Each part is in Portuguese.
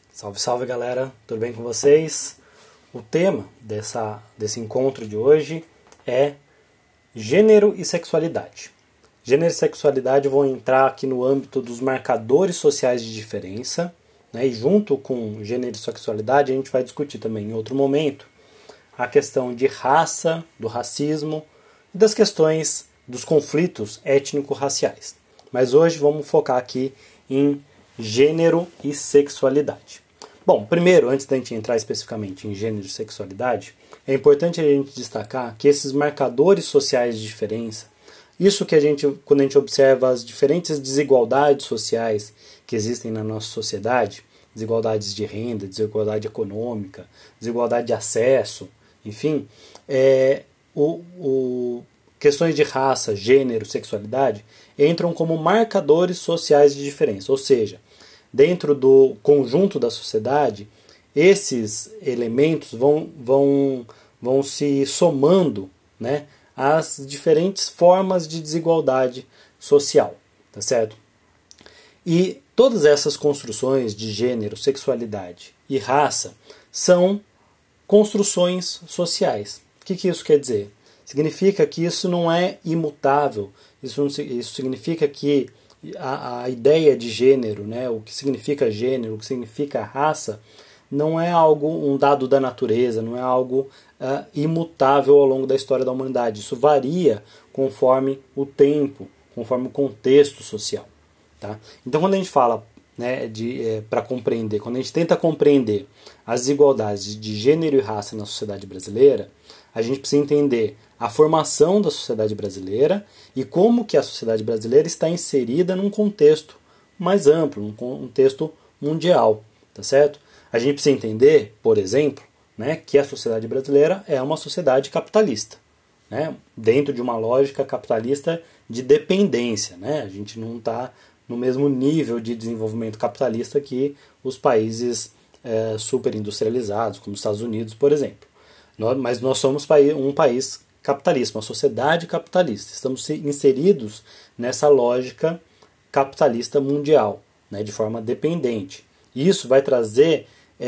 Salve, salve galera, tudo bem com vocês? O tema desse encontro de hoje é gênero e sexualidade. Gênero e sexualidade vão entrar aqui no âmbito dos marcadores sociais de diferença, né? E junto com gênero e sexualidade a gente vai discutir também em outro momento a questão de raça, do racismo e das questões dos conflitos étnico-raciais. Mas hoje vamos focar aqui em gênero e sexualidade. Bom, primeiro, antes da gente entrar especificamente em gênero e sexualidade, é importante a gente destacar que esses marcadores sociais de diferença, isso que quando a gente observa as diferentes desigualdades sociais que existem na nossa sociedade, desigualdades de renda, desigualdade econômica, desigualdade de acesso, enfim, questões de raça, gênero, sexualidade entram como marcadores sociais de diferença, ou seja, dentro do conjunto da sociedade, esses elementos vão se somando, né, às diferentes formas de desigualdade social, tá certo? E todas essas construções de gênero, sexualidade e raça são construções sociais. O que isso quer dizer? Significa que isso não é imutável, isso significa que a ideia de gênero, né, o que significa gênero, o que significa raça, não é um dado da natureza, não é algo imutável ao longo da história da humanidade. Isso varia conforme o tempo, conforme o contexto social. Tá? Então, quando a gente fala, né, para compreender, quando a gente tenta compreender as desigualdades de gênero e raça na sociedade brasileira, a gente precisa entender a formação da sociedade brasileira e como que a sociedade brasileira está inserida num contexto mais amplo, num contexto mundial, tá certo? A gente precisa entender, por exemplo, né, que a sociedade brasileira é uma sociedade capitalista, né, dentro de uma lógica capitalista de dependência, né? A gente não está no mesmo nível de desenvolvimento capitalista que os países superindustrializados, como os Estados Unidos, por exemplo. Mas nós somos um país capitalista, uma sociedade capitalista. Estamos inseridos nessa lógica capitalista mundial, né, de forma dependente. Isso vai trazer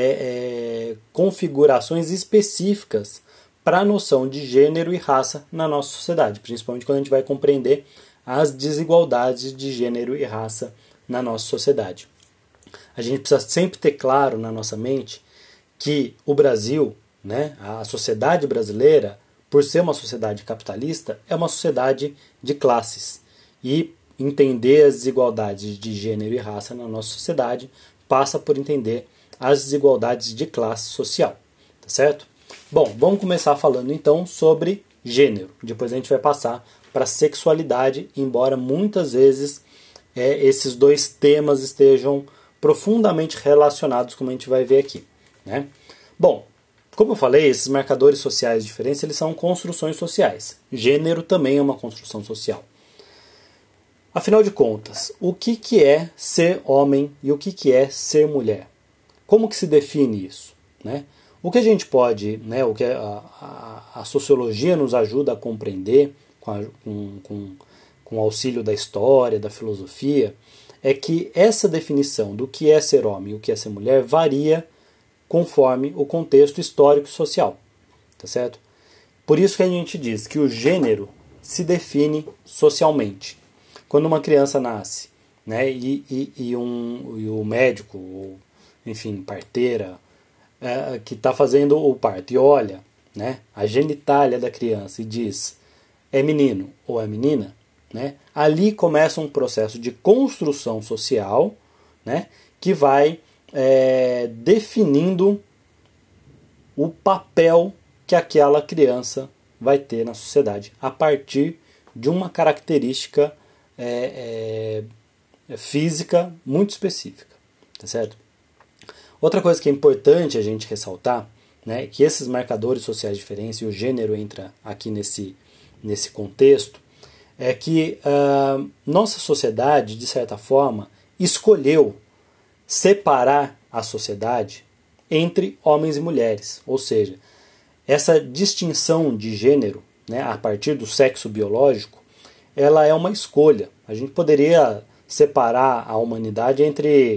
configurações específicas para a noção de gênero e raça na nossa sociedade, principalmente quando a gente vai compreender as desigualdades de gênero e raça na nossa sociedade. A gente precisa sempre ter claro na nossa mente que o Brasil, né, a sociedade brasileira, por ser uma sociedade capitalista, é uma sociedade de classes. E entender as desigualdades de gênero e raça na nossa sociedade passa por entender as desigualdades de classe social. Tá certo? Bom, vamos começar falando então sobre gênero. Depois a gente vai passar para sexualidade, embora muitas vezes esses dois temas estejam profundamente relacionados, como a gente vai ver aqui, né? Bom, como eu falei, esses marcadores sociais de diferença, eles são construções sociais. Gênero também é uma construção social. Afinal de contas, o que é ser homem e o que é ser mulher? Como que se define isso, né? O que a gente pode, né, o que a sociologia nos ajuda a compreender com o auxílio da história, da filosofia, é que essa definição do que é ser homem e o que é ser mulher varia conforme o contexto histórico e social, tá certo? Por isso que a gente diz que o gênero se define socialmente. Quando uma criança nasce, né, e o médico, ou, enfim, parteira, que está fazendo o parto e olha, né, a genitália da criança e diz é menino ou é menina, né, ali começa um processo de construção social, né, que vai definindo o papel que aquela criança vai ter na sociedade a partir de uma característica física muito específica, tá certo? Outra coisa que é importante a gente ressaltar, né, que esses marcadores sociais de diferença, e o gênero entra aqui nesse contexto, é que nossa sociedade, de certa forma, escolheu separar a sociedade entre homens e mulheres. Ou seja, essa distinção de gênero, né, a partir do sexo biológico, ela é uma escolha. A gente poderia separar a humanidade entre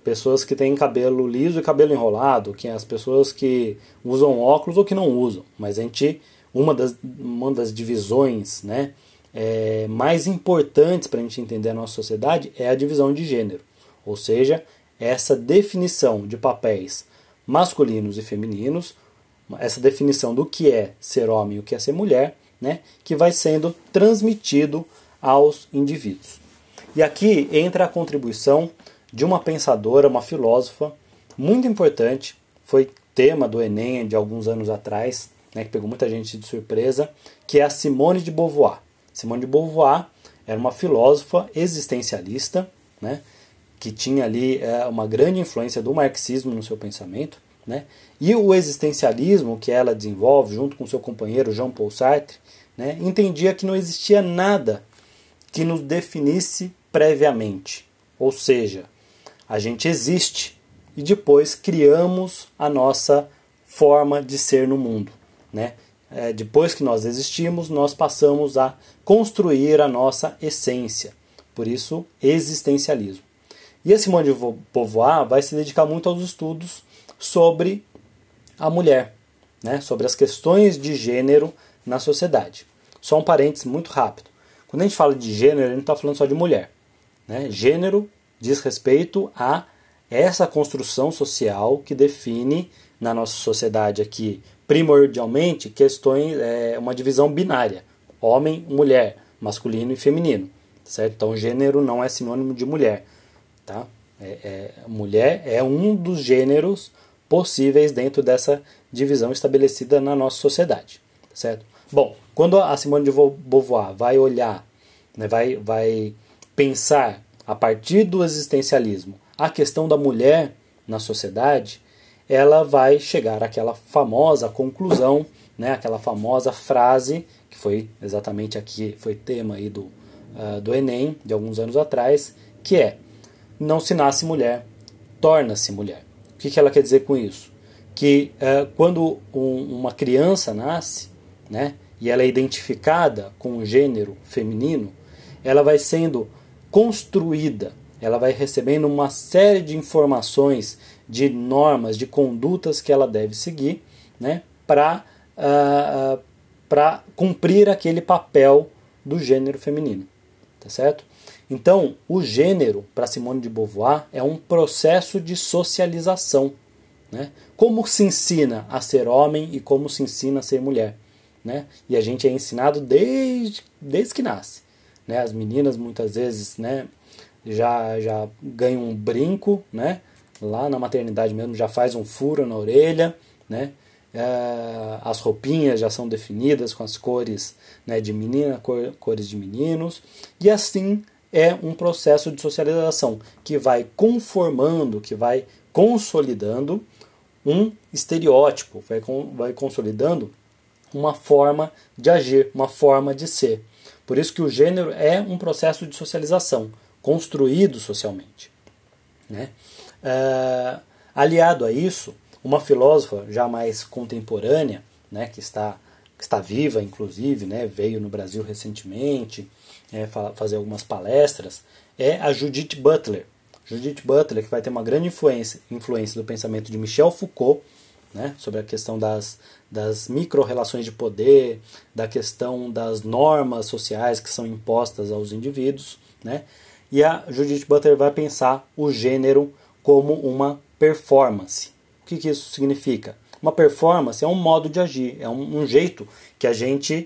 pessoas que têm cabelo liso e cabelo enrolado, que as pessoas que usam óculos ou que não usam. Mas uma das divisões, né, mais importantes para a gente entender a nossa sociedade é a divisão de gênero. Ou seja, essa definição de papéis masculinos e femininos, essa definição do que é ser homem e o que é ser mulher, né, que vai sendo transmitido aos indivíduos. E aqui entra a contribuição de uma pensadora, uma filósofa muito importante, foi tema do Enem de alguns anos atrás, né, que pegou muita gente de surpresa, que é a Simone de Beauvoir. Simone de Beauvoir era uma filósofa existencialista, né, que tinha ali uma grande influência do marxismo no seu pensamento, né, e o existencialismo que ela desenvolve junto com seu companheiro Jean-Paul Sartre, né, entendia que não existia nada que nos definisse previamente. Ou seja, a gente existe e depois criamos a nossa forma de ser no mundo, né? Depois que nós existimos, nós passamos a construir a nossa essência. Por isso, existencialismo. E a Simone de Beauvoir vai se dedicar muito aos estudos sobre a mulher, né? Sobre as questões de gênero na sociedade. Só um parênteses muito rápido. Quando a gente fala de gênero, a gente não está falando só de mulher, né? Gênero diz respeito a essa construção social que define na nossa sociedade aqui, primordialmente, questões, uma divisão binária, homem, mulher, masculino e feminino, certo? Então, gênero não é sinônimo de mulher, tá? Mulher é um dos gêneros possíveis dentro dessa divisão estabelecida na nossa sociedade, certo? Bom, quando a Simone de Beauvoir vai olhar, né, vai pensar a partir do existencialismo a questão da mulher na sociedade, ela vai chegar àquela famosa conclusão, né, aquela famosa frase, que foi exatamente aqui, foi tema aí do Enem, de alguns anos atrás, que é: não se nasce mulher, torna-se mulher. O que ela quer dizer com isso? Que quando uma criança nasce, né, e ela é identificada com o gênero feminino, ela vai sendo construída, ela vai recebendo uma série de informações, de normas, de condutas que ela deve seguir, né, para cumprir aquele papel do gênero feminino, tá certo? Então, o gênero, para Simone de Beauvoir, é um processo de socialização, né? Como se ensina a ser homem e como se ensina a ser mulher, né? E a gente é ensinado desde que nasce, né? As meninas muitas vezes, né, já ganham um brinco, né? Lá na maternidade mesmo já faz um furo na orelha, né? As roupinhas já são definidas com as cores, né, de menina, cores de meninos, e assim é um processo de socialização que vai conformando, que vai consolidando um estereótipo, vai consolidando uma forma de agir, uma forma de ser. Por isso que o gênero é um processo de socialização, construído socialmente, né? Aliado a isso, uma filósofa já mais contemporânea, né, que está viva, inclusive, né, veio no Brasil recentemente fazer algumas palestras, é a Judith Butler. Judith Butler, que vai ter uma grande influência do pensamento de Michel Foucault, né, sobre a questão das micro-relações de poder, da questão das normas sociais que são impostas aos indivíduos, né? E a Judith Butler vai pensar o gênero como uma performance. O que isso significa? Uma performance é um modo de agir, é um jeito que a gente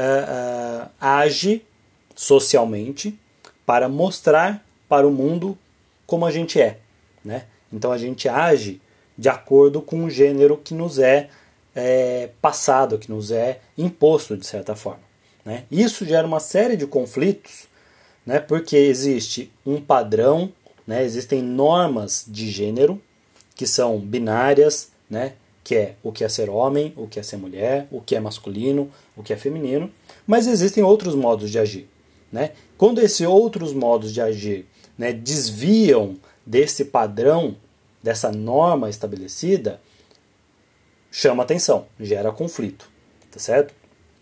age socialmente para mostrar para o mundo como a gente é, né? Então a gente age de acordo com o gênero que nos é passado, que nos é imposto de certa forma, né? Isso gera uma série de conflitos, né? Porque existe um padrão, né? Existem normas de gênero que são binárias, né? Que é o que é ser homem, o que é ser mulher, o que é masculino, o que é feminino, mas existem outros modos de agir, né? Quando esses outros modos de agir, né, desviam desse padrão, dessa norma estabelecida, chama atenção, gera conflito, tá certo?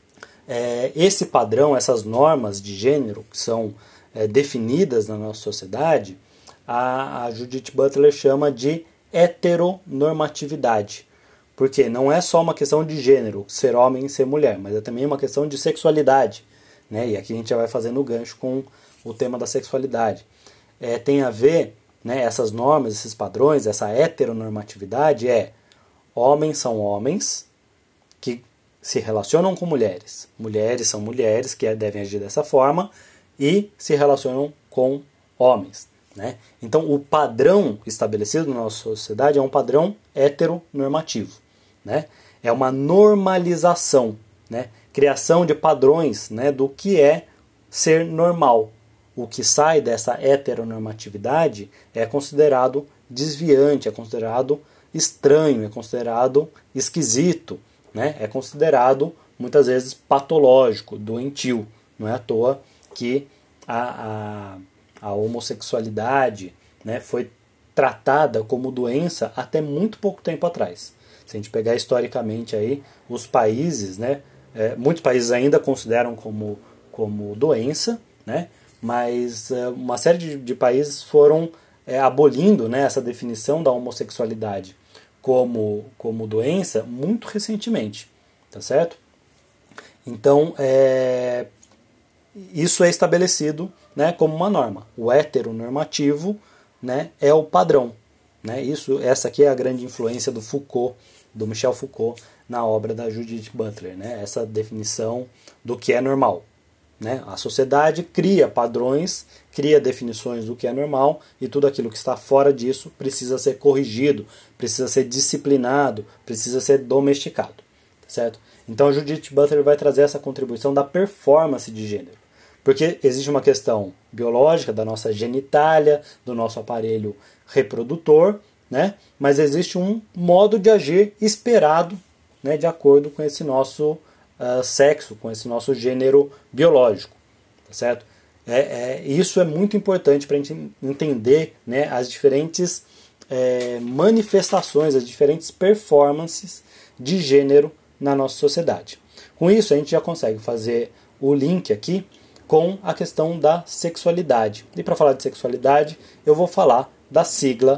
Esse padrão, essas normas de gênero que são definidas na nossa sociedade, a Judith Butler chama de heteronormatividade. Porque não é só uma questão de gênero, ser homem e ser mulher, mas é também uma questão de sexualidade. Né? E aqui a gente já vai fazendo o gancho com o tema da sexualidade. Tem a ver, né, essas normas, esses padrões, essa heteronormatividade homens são homens que se relacionam com mulheres. Mulheres são mulheres que devem agir dessa forma e se relacionam com homens. Né? Então, o padrão estabelecido na nossa sociedade é um padrão heteronormativo. Né? É uma normalização, né? Criação de padrões, né, do que é ser normal. O que sai dessa heteronormatividade é considerado desviante, é considerado estranho, é considerado esquisito, né? É considerado muitas vezes patológico, doentio. Não é à toa que a homossexualidade, né, foi tratada como doença até muito pouco tempo atrás. Se a gente pegar historicamente aí os países, né, muitos países ainda consideram como doença, né, mas uma série de países foram abolindo, né, essa definição da homossexualidade como doença muito recentemente, tá certo? Então, isso é estabelecido, né, como uma norma. O heteronormativo, né, é o padrão. Né? Essa aqui é a grande influência do Foucault, do Michel Foucault, na obra da Judith Butler. Né? Essa definição do que é normal. Né? A sociedade cria padrões, cria definições do que é normal, e tudo aquilo que está fora disso precisa ser corrigido, precisa ser disciplinado, precisa ser domesticado. Certo? Então a Judith Butler vai trazer essa contribuição da performance de gênero. Porque existe uma questão biológica da nossa genitália, do nosso aparelho reprodutor, né? Mas existe um modo de agir esperado, né, de acordo com esse nosso sexo, com esse nosso gênero biológico. Tá certo? Isso é muito importante para a gente entender, né, as diferentes manifestações, as diferentes performances de gênero na nossa sociedade. Com isso, a gente já consegue fazer o link aqui com a questão da sexualidade. E para falar de sexualidade, eu vou falar da sigla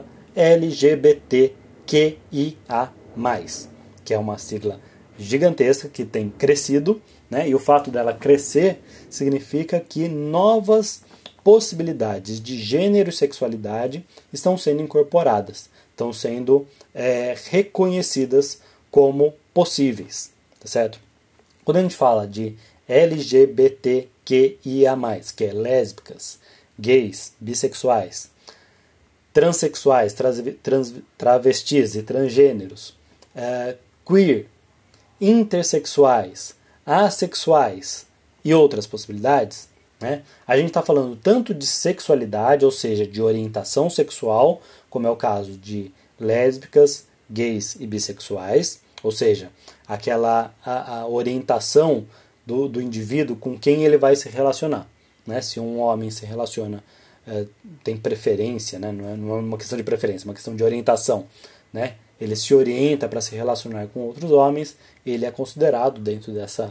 LGBTQIA+, que é uma sigla gigantesca que tem crescido, né? E o fato dela crescer significa que novas possibilidades de gênero e sexualidade estão sendo incorporadas, estão sendo reconhecidas como possíveis, tá certo? Quando a gente fala de LGBTQIA+, que é lésbicas, gays, bissexuais, transexuais, travestis e transgêneros, queer, intersexuais, assexuais e outras possibilidades, né? A gente está falando tanto de sexualidade, ou seja, de orientação sexual, como é o caso de lésbicas, gays e bissexuais, ou seja, a orientação do indivíduo com quem ele vai se relacionar. Né? Se um homem se relaciona, tem preferência, né? Não é uma questão de preferência, é uma questão de orientação. Né? Ele se orienta para se relacionar com outros homens, ele é considerado dentro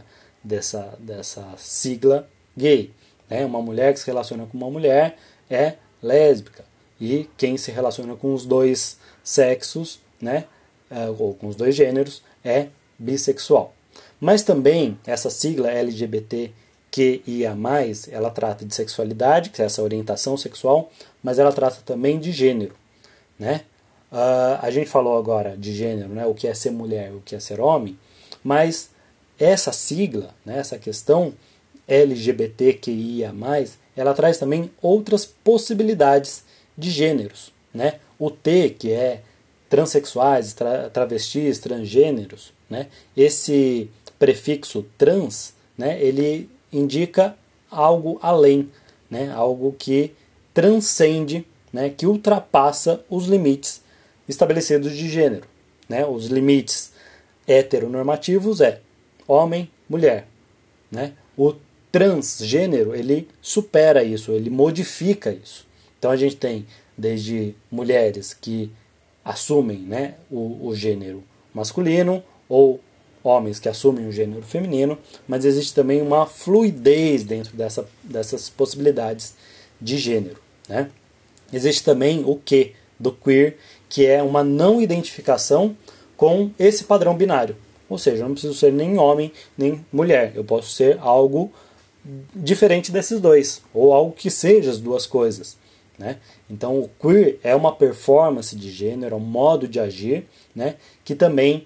dessa sigla gay. Né? Uma mulher que se relaciona com uma mulher é lésbica. E quem se relaciona com os dois sexos, né? Ou com os dois gêneros, é bissexual. Mas também essa sigla LGBTQIA+, ela trata de sexualidade, que é essa orientação sexual, mas ela trata também de gênero. Né? A gente falou agora de gênero, né? O que é ser mulher, o que é ser homem, mas essa sigla, né? Essa questão LGBTQIA+, ela traz também outras possibilidades de gêneros. Né? O T, que é transexuais, travestis, transgêneros, né? Esse prefixo trans, né? Ele indica algo além, né? Algo que transcende, né? Que ultrapassa os limites estabelecidos de gênero. Né? Os limites heteronormativos é homem, mulher. Né? O transgênero, ele supera isso, ele modifica isso. Então a gente tem desde mulheres que assumem, né, o gênero masculino, ou homens que assumem o gênero feminino, mas existe também uma fluidez dentro dessas possibilidades de gênero. Né? Existe também o Q do queer, que é uma não identificação com esse padrão binário. Ou seja, eu não preciso ser nem homem nem mulher. Eu posso ser algo diferente desses dois, ou algo que seja as duas coisas, né? Então o queer é uma performance de gênero, é um modo de agir, né? Que também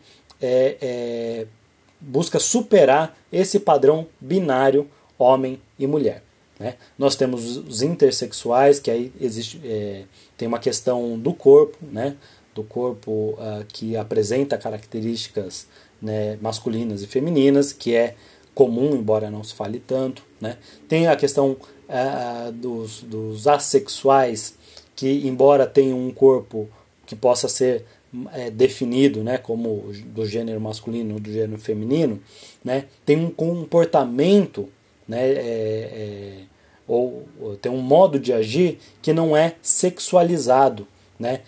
busca superar esse padrão binário homem e mulher, né? Nós temos os intersexuais, que aí existe, tem uma questão do corpo, né? Do corpo que apresenta características, né, masculinas e femininas, que é comum, embora não se fale tanto, né? Tem a questão dos assexuais, que embora tenham um corpo que possa ser definido, né, como do gênero masculino ou do gênero feminino, né, tem um comportamento, né, ou tem um modo de agir que não é sexualizado, né,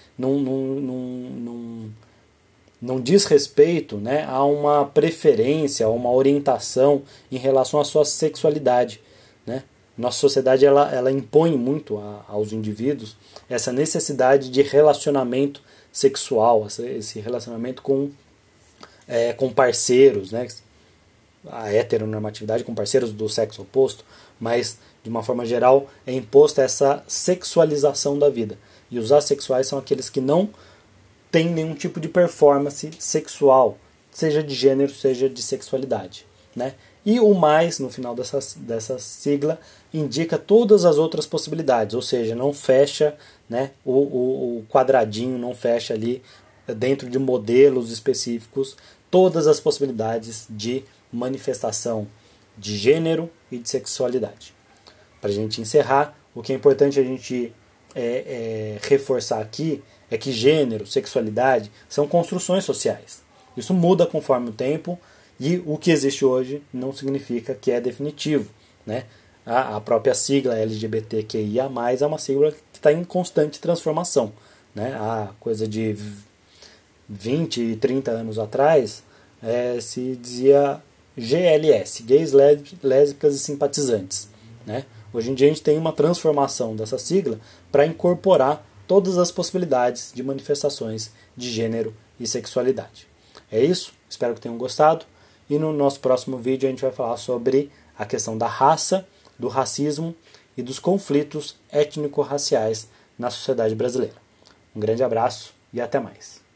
não diz respeito, né, a uma preferência, a uma orientação em relação à sua sexualidade, né? Nossa sociedade ela impõe muito aos indivíduos essa necessidade de relacionamento sexual, esse relacionamento com parceiros, né? A heteronormatividade com parceiros do sexo oposto, mas de uma forma geral é imposta essa sexualização da vida. E os assexuais são aqueles que não têm nenhum tipo de performance sexual, seja de gênero, seja de sexualidade, né? E o mais, no final dessa sigla, indica todas as outras possibilidades, ou seja, não fecha, né, o quadradinho, não fecha ali dentro de modelos específicos todas as possibilidades de manifestação de gênero e de sexualidade. Para a gente encerrar, o que é importante a gente reforçar aqui é que gênero, sexualidade são construções sociais. Isso muda conforme o tempo e o que existe hoje não significa que é definitivo, né? A própria sigla LGBTQIA+, é uma sigla que está em constante transformação, né? Há coisa de 20 e 30 anos atrás se dizia GLS, gays, lésbicas e simpatizantes, né? Hoje em dia a gente tem uma transformação dessa sigla para incorporar todas as possibilidades de manifestações de gênero e sexualidade. É isso, espero que tenham gostado. E no nosso próximo vídeo a gente vai falar sobre a questão da raça, do racismo e dos conflitos étnico-raciais na sociedade brasileira. Um grande abraço e até mais.